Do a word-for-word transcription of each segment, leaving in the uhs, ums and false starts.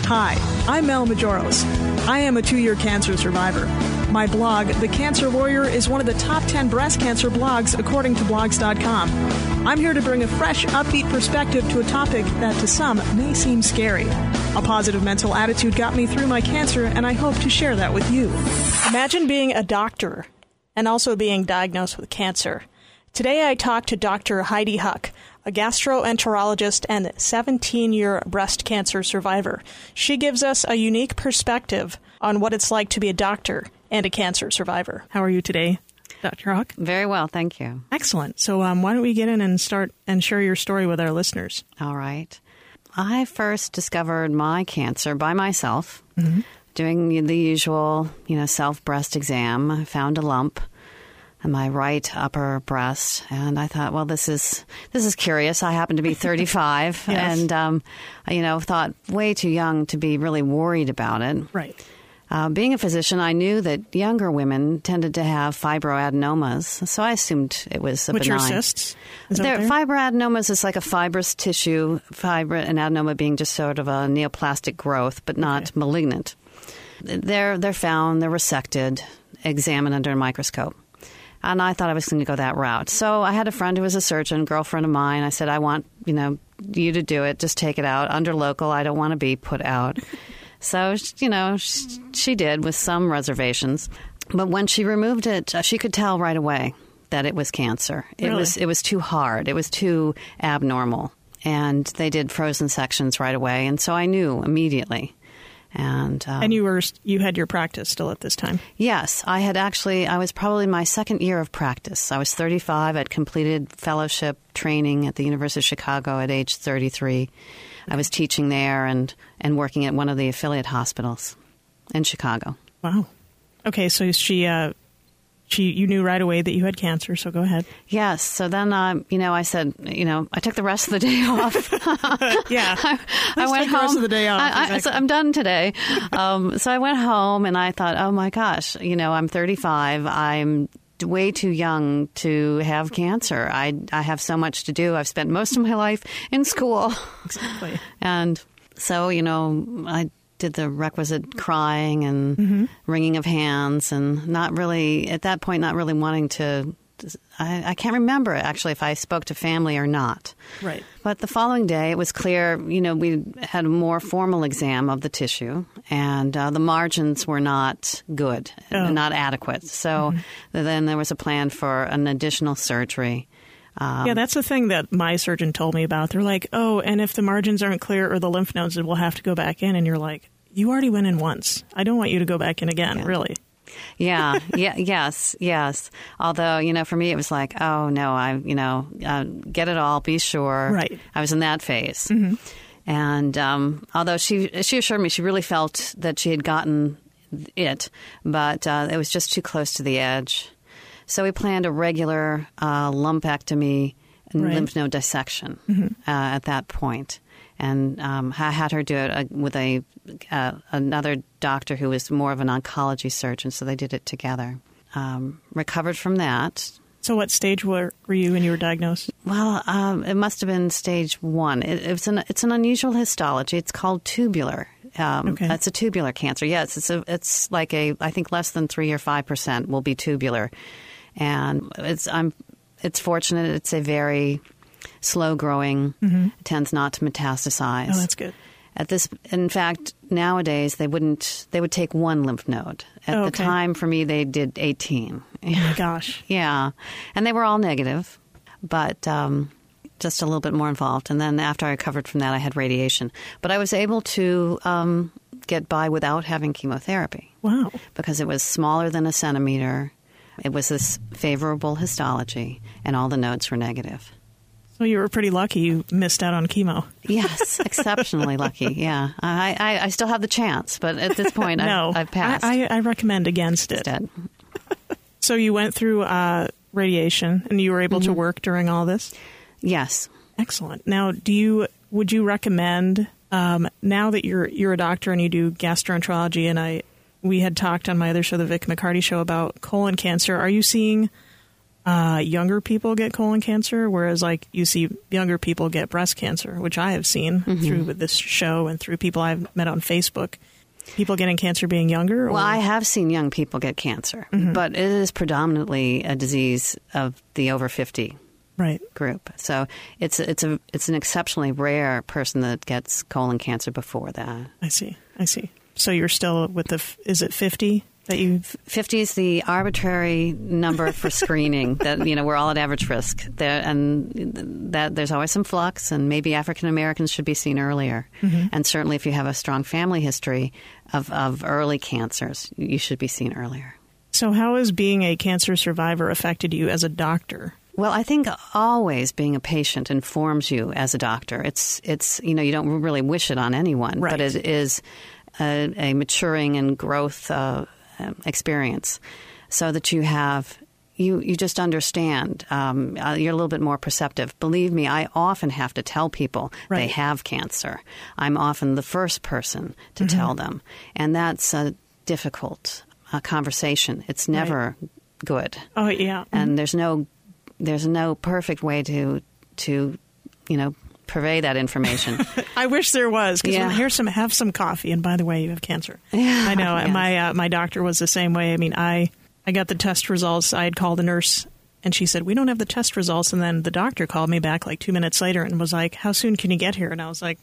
Hi, I'm Mel Majoros. I am a two-year cancer survivor. My blog, The Cancer Warrior, is one of the top ten breast cancer blogs according to blogs dot com. I'm here to bring a fresh, upbeat perspective to a topic that to some may seem scary. A positive mental attitude got me through my cancer, and I hope to share that with you. Imagine being a doctor and also being diagnosed with cancer. Today I talked to Doctor Heidi Huck, a gastroenterologist and seventeen-year breast cancer survivor. She gives us a unique perspective on what it's like to be a doctor and a cancer survivor. How are you today, Doctor Huck? Very well, thank you. Excellent. So um, why don't we get in and start and share your story with our listeners? All right. I first discovered my cancer by myself, mm-hmm. doing the usual, you know, self-breast exam. I found a lump in my right upper breast, and I thought, well, this is this is curious. I happen to be thirty-five, yes. and um, you know, thought way too young to be really worried about it. Right. Uh, being a physician, I knew that younger women tended to have fibroadenomas, so I assumed it was a Which benign. Which are cysts? Is There, there? Fibroadenomas is like a fibrous tissue, fibro, and adenoma being just sort of a neoplastic growth, but not okay. malignant. They're they're found, they're resected, examined under a microscope. And I thought I was going to go that route. So I had a friend who was a surgeon, girlfriend of mine. I said, I want, you know, you to do it. Just take it out. Under local, I don't want to be put out. So, you know, she, she did with some reservations. But when she removed it, she could tell right away that it was cancer. It Really? was it was too hard. It was too abnormal. And they did frozen sections right away. And so I knew immediately. And um, and you were you had your practice still at this time? Yes, I had actually. I was probably in my second year of practice. I was thirty-five. I'd completed fellowship training at the University of Chicago at age thirty-three. I was teaching there and, and working at one of the affiliate hospitals in Chicago. Wow. Okay, so she uh, she you knew right away that you had cancer. So go ahead. Yes. So then, um, you know, I said, you know, I took the rest of the day off. yeah. I, I went take home. The rest of the day off. I, I, exactly. so I'm done today. um, so I went home and I thought, oh my gosh, you know, I'm thirty-five. I'm way too young to have cancer. I I have so much to do. I've spent most of my life in school. Exactly. And so, you know, I did the requisite crying and mm-hmm. wringing of hands and not really, at that point, not really wanting to, I, I can't remember actually if I spoke to family or not. Right. But the following day, it was clear, you know, we had a more formal exam of the tissue and uh, the margins were not good, oh. not adequate. So mm-hmm. then there was a plan for an additional surgery. Um, yeah, that's the thing that my surgeon told me about. They're like, oh, and if the margins aren't clear or the lymph nodes, we'll have to go back in. And you're like, you already went in once. I don't want you to go back in again, yeah. really. yeah, yeah, yes, yes. Although, you know, for me, it was like, oh, no, I, you know, uh, get it all, be sure. Right. I was in that phase. Mm-hmm. And um, although she she assured me she really felt that she had gotten it, but uh, it was just too close to the edge. So we planned a regular uh, lumpectomy and right. lymph node dissection mm-hmm. uh, at that point. And um, I had her do it uh, with a uh, another doctor who was more of an oncology surgeon, so they did it together. Um, recovered from that. So what stage were, were you when you were diagnosed? Well, um, it must have been stage one. It, it's an it's an unusual histology. It's called tubular. Um, okay. It's a tubular cancer. Yes, it's a, it's like a I think less than three or five percent will be tubular. And it's I'm it's fortunate it's a very slow growing, mm-hmm. tends not to metastasize. Oh, that's good. At this, in fact, nowadays they wouldn't. They would take one lymph node. At oh, the okay. time, for me, they did eighteen. Oh my gosh! Yeah, and they were all negative, but um, just a little bit more involved. And then after I recovered from that, I had radiation. But I was able to um, get by without having chemotherapy. Wow! Because it was smaller than a centimeter. It was this favorable histology, and all the nodes were negative. So you were pretty lucky you missed out on chemo. Yes, exceptionally lucky, yeah. I, I, I still have the chance, but at this point no, I've, I've passed. I, I recommend against it. Instead. So you went through uh, radiation and you were able mm-hmm. to work during all this? Yes. Excellent. Now, do you would you recommend, um, now that you're you're a doctor and you do gastroenterology, and I we had talked on my other show, the Vic McCarty Show, about colon cancer, are you seeing uh, younger people get colon cancer, whereas like you see younger people get breast cancer, which I have seen mm-hmm. through this show and through people I've met on Facebook. People getting cancer being younger? Or? Well, I have seen young people get cancer, mm-hmm. but it is predominantly a disease of the over fifty right. group. So it's it's a it's an exceptionally rare person that gets colon cancer before that. I see. I see. So you're still with the, is it fifty that you? fifty is the arbitrary number for screening that, you know, we're all at average risk there, and that there's always some flux, and maybe African Americans should be seen earlier. Mm-hmm. And certainly if you have a strong family history of, of early cancers, you should be seen earlier. So how has being a cancer survivor affected you as a doctor? Well, I think always being a patient informs you as a doctor. It's, it's you know, you don't really wish it on anyone, right. but it is a, a maturing and growth uh, experience so that you have, you, you just understand. Um, you're a little bit more perceptive. Believe me, I often have to tell people right. they have cancer. I'm often the first person to mm-hmm. tell them. And that's a difficult uh, conversation. It's never right. good. Oh, yeah. Mm-hmm. And there's no There's no perfect way to, to, you know, purvey that information. I wish there was, because yeah. here's some, have some coffee, and by the way, you have cancer. Yeah, I know. yes. My uh, my doctor was the same way. I mean, I, I got the test results. I had called the nurse, and she said, we don't have the test results. And then the doctor called me back like two minutes later and was like, how soon can you get here? And I was like,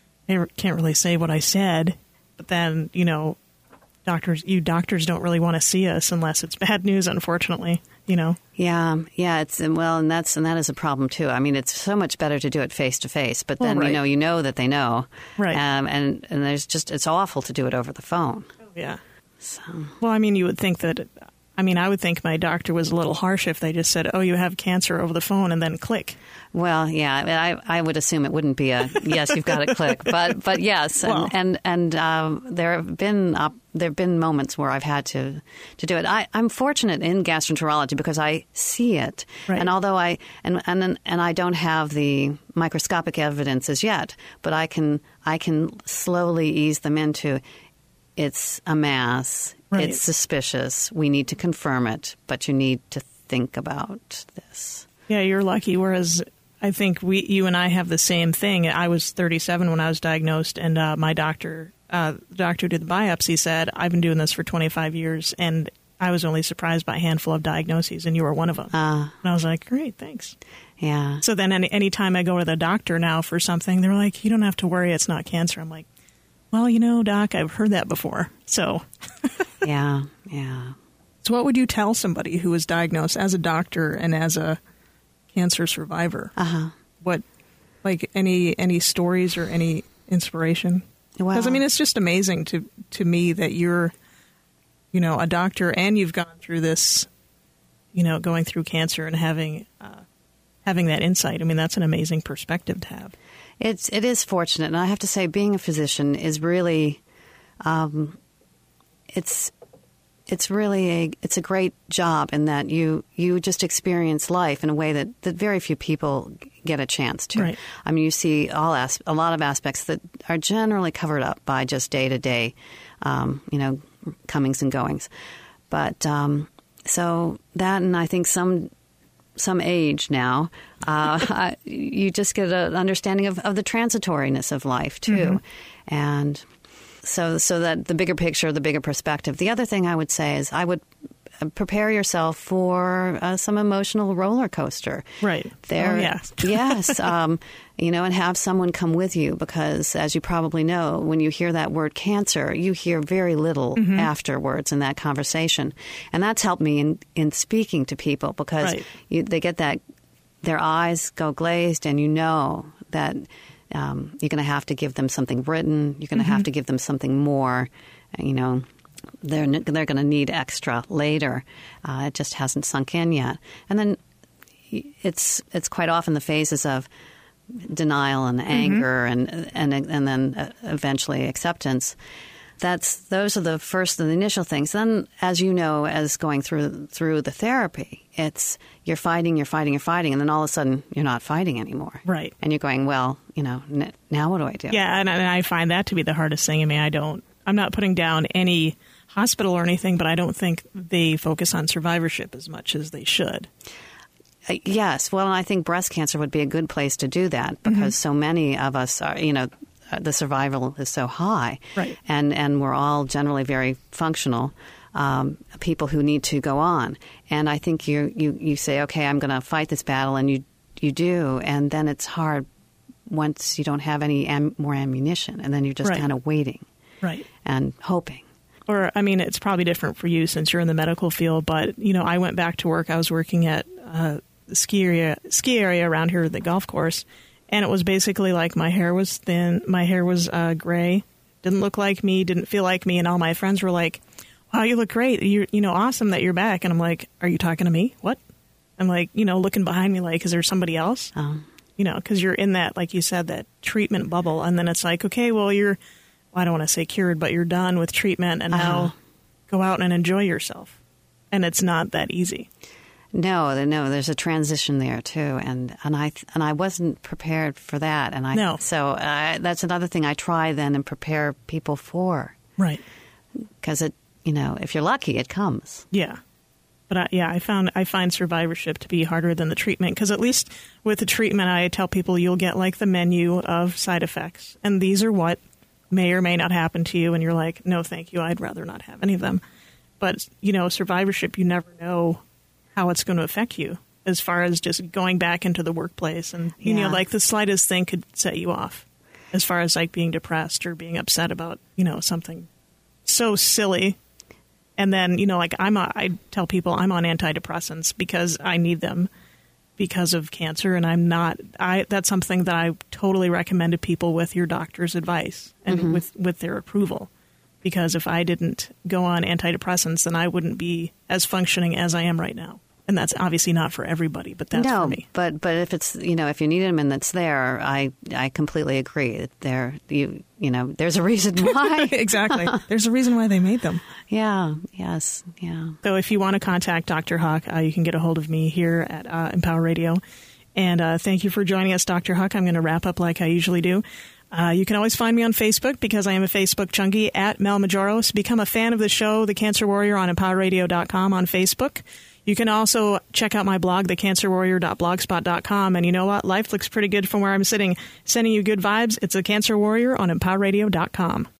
I can't really say what I said. But then, you know, doctors, you doctors don't really want to see us unless it's bad news, unfortunately. You know. Yeah, yeah. It's well, and that's and that is a problem too. I mean, it's so much better to do it face to face. But then well, right. you know, you know that they know, right? Um, and and there's just it's awful to do it over the phone. Oh, yeah. So. Well, I mean, you would think that. I mean, I would think my doctor was a little harsh if they just said, "Oh, you have cancer," over the phone, and then click. Well, yeah, I, I would assume it wouldn't be a yes, you've got to click, but but yes, and well. and, and um, there have been uh, there have been moments where I've had to, to do it. I, I'm fortunate in gastroenterology because I see it, right. and although I and and and I don't have the microscopic evidence as yet, but I can I can slowly ease them into it's a mass. Right. It's suspicious. We need to confirm it, but you need to think about this. Yeah, you're lucky. Whereas I think we, you and I have the same thing. I was thirty-seven when I was diagnosed, and uh, my doctor, uh, the doctor who did the biopsy, said, I've been doing this for twenty-five years, and I was only surprised by a handful of diagnoses, and you were one of them. Uh, and I was like, great, thanks. Yeah. So then any anytime I go to the doctor now for something, they're like, you don't have to worry, it's not cancer. I'm like, well, you know, Doc, I've heard that before. So. yeah, yeah. So what would you tell somebody who was diagnosed as a doctor and as a cancer survivor? Uh-huh. What, like any any stories or any inspiration? Well, because I mean, it's just amazing to to me that you're, you know, a doctor and you've gone through this, you know, going through cancer and having uh, having that insight. I mean, that's an amazing perspective to have. It's it is fortunate, and I have to say, being a physician is really, um, it's. It's really a it's a great job in that you you just experience life in a way that, that very few people get a chance to. Right. I mean, you see all as, a lot of aspects that are generally covered up by just day to day, um, you know, comings and goings. But um, so that, and I think some some age now, uh, you just get an understanding of, of the transitoriness of life too, mm-hmm. and. So so that the bigger picture, the bigger perspective. The other thing I would say is I would prepare yourself for uh, some emotional roller coaster. Right. There, oh, yeah. yes. Um, you know, and have someone come with you because, as you probably know, when you hear that word cancer, you hear very little mm-hmm. afterwards in that conversation. And that's helped me in, in speaking to people because right. you, they get that, their eyes go glazed and you know that... Um, you're going to have to give them something written. You're going to mm-hmm. have to give them something more. You know, they're they're going to need extra later. Uh, it just hasn't sunk in yet. And then it's it's quite often the phases of denial and anger mm-hmm. and and and then eventually acceptance. That's those are the first, the initial things. Then, as you know, as going through through the therapy, it's you're fighting, you're fighting, you're fighting, and then all of a sudden you're not fighting anymore. Right. And you're going, well, you know, n- now what do I do? Yeah, and, and I find that to be the hardest thing. I mean, I don't, I'm not putting down any hospital or anything, but I don't think they focus on survivorship as much as they should. Uh, yes. Well, I think breast cancer would be a good place to do that because mm-hmm. so many of us are, you know, the survival is so high. Right. And, and we're all generally very functional um, people who need to go on. And I think you, you, you say, okay, I'm going to fight this battle, and you, you do. And then it's hard once you don't have any am- more ammunition, and then you're just right. kind of waiting right. and hoping. Or, I mean, it's probably different for you since you're in the medical field, but, you know, I went back to work. I was working at uh, the ski area, ski area around here, the golf course, and it was basically like my hair was thin, my hair was uh, gray, didn't look like me, didn't feel like me, and all my friends were like, wow, you look great. You're, you know, awesome that you're back. And I'm like, are you talking to me? What? I'm like, you know, looking behind me like, is there somebody else? Oh. You know, because you're in that, like you said, that treatment bubble. And then it's like, okay, well, you're, well, I don't want to say cured, but you're done with treatment, and now uh-huh. go out and enjoy yourself. And it's not that easy. No, no, there's a transition there too, and and I and I wasn't prepared for that, and I no. so uh, that's another thing I try then and prepare people for, right? Because it, you know, if you're lucky, it comes. Yeah, but I, yeah, I found I find survivorship to be harder than the treatment, because at least with the treatment, I tell people you'll get like the menu of side effects, and these are what may or may not happen to you, and you're like, no, thank you, I'd rather not have any of them. But you know, survivorship, you never know how it's going to affect you as far as just going back into the workplace. And, you yeah. know, like the slightest thing could set you off as far as like being depressed or being upset about, you know, something so silly. And then, you know, like I'm, a, I tell people I'm on antidepressants because I need them because of cancer. And I'm not, I, that's something that I totally recommend to people with your doctor's advice and mm-hmm. with, with their approval. Because if I didn't go on antidepressants, then I wouldn't be as functioning as I am right now. And that's obviously not for everybody, but that's no, for me. But but if it's, you know, if you need them and it's there, I I completely agree. There you you know, there's a reason why. Exactly. There's a reason why they made them. Yeah. Yes. Yeah. So if you want to contact Doctor Huck, uh, you can get a hold of me here at uh, Empower Radio. And uh, thank you for joining us, Doctor Huck. I'm going to wrap up like I usually do. Uh, you can always find me on Facebook because I am a Facebook junkie at Mel Majoros. Become a fan of the show, The Cancer Warrior, on empower radio dot com on Facebook. You can also check out my blog, the cancer warrior dot blogspot dot com. And you know what? Life looks pretty good from where I'm sitting. Sending you good vibes. It's The Cancer Warrior on empower radio dot com.